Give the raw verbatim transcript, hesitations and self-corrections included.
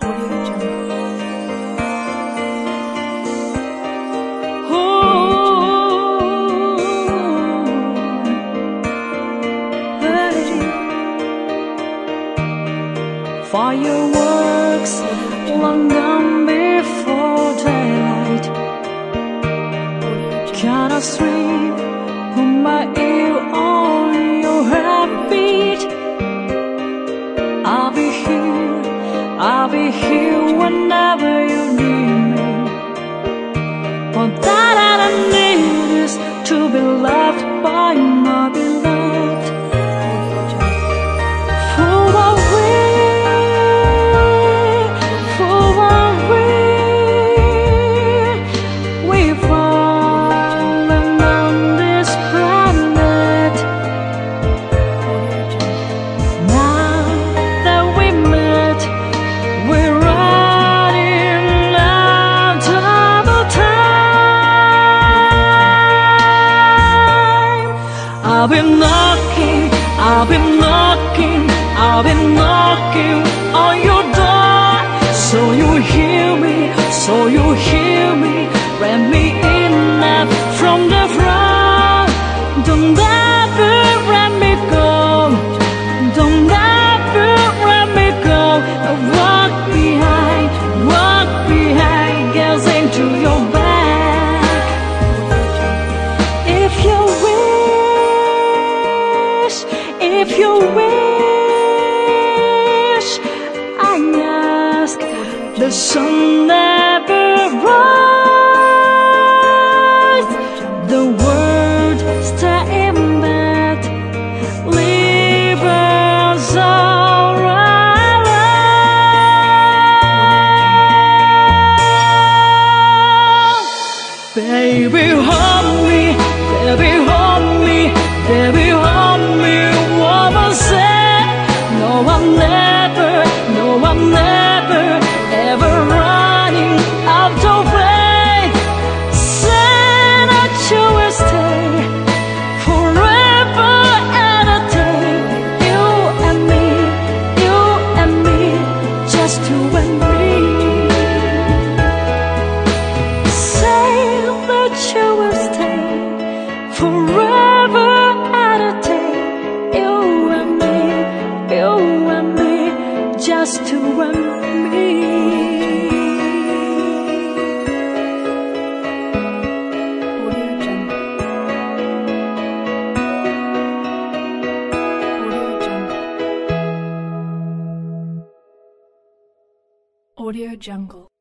Fireworks long gone before daylight. Cannot sleep, put my ear on your heartbeat. I'll be here, I'll be here whenever you need me. But that I need is to be loved by my beloved. I've been knocking, I've been knocking, I've been knocking on your door. So you hear me, so you hear me, let me in now from the front. Don't ever let me go, don't ever let me go. I walk behind, walk behind, girls into your back. If you will, if you wish, I ask, the sun never rise. The world stay in bed, leave us all alone. Baby, hold me, baby, hold me, baby, hold me. No, I'm never, no, I'm never, ever running out of way. Said that you will stay forever and a day. You and me, you and me, just you and me. Say that you will stay forever and a day. You and me, you and me, just you and me. Audio Jungle. Audio Jungle.